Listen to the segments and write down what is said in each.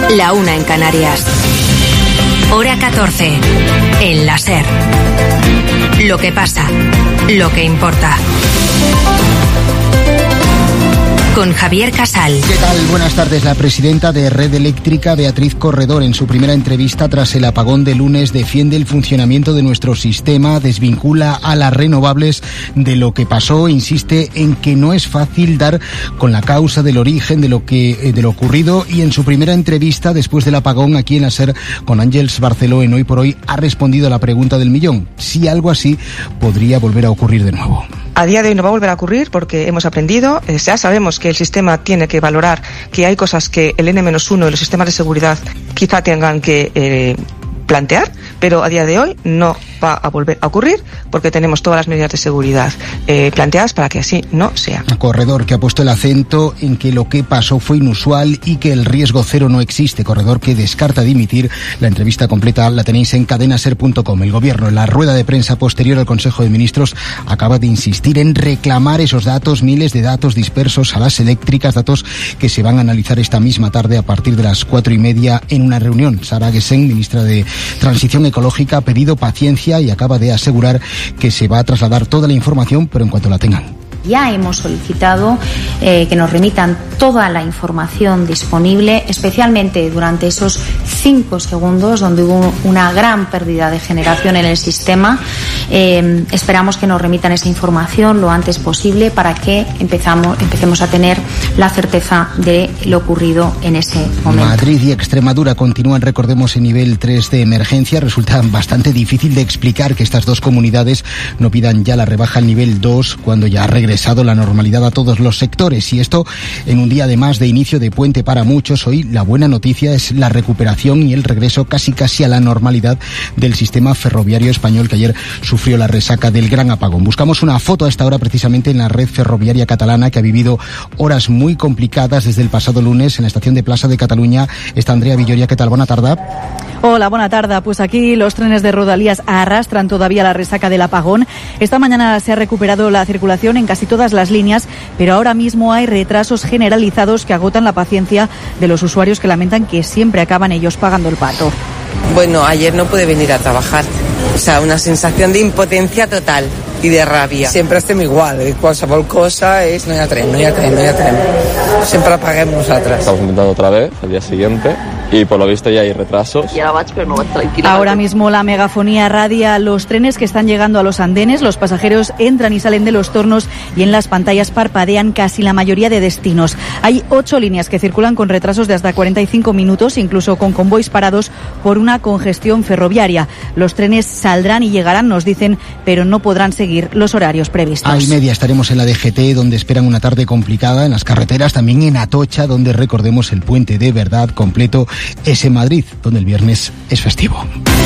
La 1 en Canarias. Hora 14. En la SER. Lo que pasa, lo que importa. Con Javier Casal. ¿Qué tal? Buenas tardes. La presidenta de Red Eléctrica, Beatriz Corredor, en su primera entrevista tras el apagón de lunes, defiende el funcionamiento de nuestro sistema, desvincula a las renovables de lo que pasó, insiste en que no es fácil dar con la causa del origen de lo ocurrido, y en su primera entrevista después del apagón aquí en la SER con Àngels Barceló en Hoy por Hoy ha respondido a la pregunta del millón: si algo así podría volver a ocurrir de nuevo. A día de hoy no va a volver a ocurrir porque hemos aprendido, ya sabemos que el sistema tiene que valorar que hay cosas que el N-1 y los sistemas de seguridad quizá tengan que plantear, pero a día de hoy no va a volver a ocurrir porque tenemos todas las medidas de seguridad planteadas para que así no sea. Corredor, que ha puesto el acento en que lo que pasó fue inusual y que el riesgo cero no existe. Corredor, que descarta dimitir. La entrevista completa la tenéis en cadenaser.com. El Gobierno, en la rueda de prensa posterior al Consejo de Ministros, acaba de insistir en reclamar esos datos, miles de datos dispersos a las eléctricas, datos que se van a analizar esta misma tarde a partir de las 4:30 en una reunión. Sara Guessén, ministra de Transición Ecológica, ha pedido paciencia y acaba de asegurar que se va a trasladar toda la información, pero en cuanto la tengan. Ya hemos solicitado que nos remitan toda la información disponible, especialmente durante esos 5 segundos donde hubo una gran pérdida de generación en el sistema. Esperamos que nos remitan esa información lo antes posible para que empecemos a tener la certeza de lo ocurrido en ese momento. Madrid y Extremadura continúan, recordemos, en nivel 3 de emergencia. Resulta bastante difícil de explicar que estas dos comunidades no pidan ya la rebaja al nivel 2 cuando ya ha regresado la normalidad a todos los sectores, y esto en un día además de inicio de puente para muchos. Hoy la buena noticia es la recuperación y el regreso casi a la normalidad del sistema ferroviario español, que ayer sufrió la resaca del gran apagón. Buscamos una foto a esta hora precisamente en la red ferroviaria catalana, que ha vivido horas muy complicadas desde el pasado lunes en la estación de Plaça de Catalunya. Está Andrea Villoria. ¿Qué tal? Buena tarde. Hola, buena tarde. Pues aquí los trenes de Rodalies arrastran todavía la resaca del apagón. Esta mañana se ha recuperado la circulación en casi todas las líneas, pero ahora mismo hay retrasos generalizados que agotan la paciencia de los usuarios, que lamentan que siempre acaban ellos pagando el pato. Bueno, ayer no pude venir a trabajar. O sea, una sensación de impotencia total y de rabia. Sempre estem igual, qualsevol cosa es no hi ha tren. Siempre apaguem nosaltres. Estamos intentando otra vez el día siguiente y por lo visto ya hay retrasos. Ahora mismo la megafonía radia los trenes que están llegando a los andenes. Los pasajeros entran y salen de los tornos y en las pantallas parpadean casi la mayoría de destinos. Hay 8 líneas que circulan con retrasos de hasta 45 minutos, incluso con convoys parados por una congestión ferroviaria. Los trenes saldrán y llegarán, nos dicen, pero no podrán seguir los horarios previstos. A 1:30 estaremos en la DGT, donde esperan una tarde complicada en las carreteras, también en Atocha, donde recordemos el puente de verdad completo es en Madrid, donde el viernes es festivo.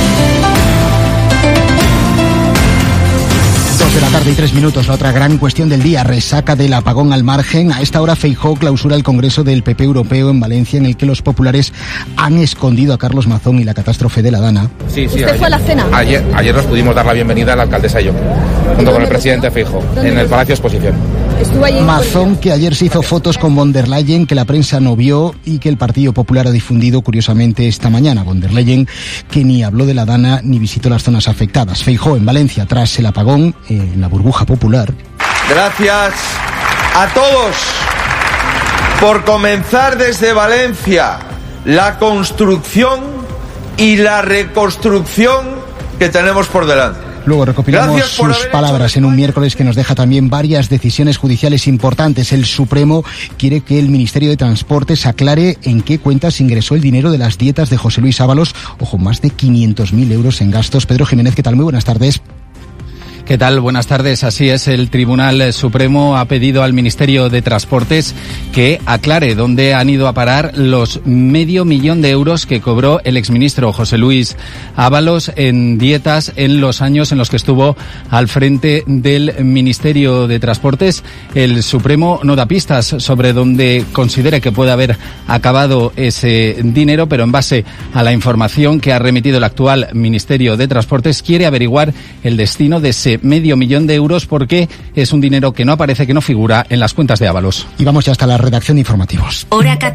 2 de la tarde y 3 minutos. La otra gran cuestión del día: resaca del apagón al margen. A esta hora Feijóo clausura el Congreso del PP Europeo en Valencia, en el que los populares han escondido a Carlos Mazón y la catástrofe de la Dana. Sí, ¿Usted fue a la cena? Ayer nos pudimos dar la bienvenida a la alcaldesa y yo, junto con el presidente Feijóo, en el Palacio Exposición. Mazón, que ayer se hizo fotos con von der Leyen, que la prensa no vio y que el Partido Popular ha difundido curiosamente esta mañana. Von der Leyen, que ni habló de la Dana ni visitó las zonas afectadas. Feijóo en Valencia tras el apagón, en la burbuja popular. Gracias a todos por comenzar desde Valencia la construcción y la reconstrucción que tenemos por delante. Luego recopilamos sus palabras en un miércoles que nos deja también varias decisiones judiciales importantes. El Supremo quiere que el Ministerio de Transportes aclare en qué cuentas ingresó el dinero de las dietas de José Luis Ábalos. Ojo, más de 500.000 euros en gastos. Pedro Jiménez, ¿qué tal? Muy buenas tardes. ¿Qué tal? Buenas tardes. Así es, el Tribunal Supremo ha pedido al Ministerio de Transportes que aclare dónde han ido a parar los $500.000 de euros que cobró el exministro José Luis Ábalos en dietas en los años en los que estuvo al frente del Ministerio de Transportes. El Supremo no da pistas sobre dónde considera que puede haber acabado ese dinero, pero en base a la información que ha remitido el actual Ministerio de Transportes, quiere averiguar el destino de ese $500.000 de euros, porque es un dinero que no aparece, que no figura en las cuentas de Ábalos. Y vamos ya hasta la redacción de informativos. Hora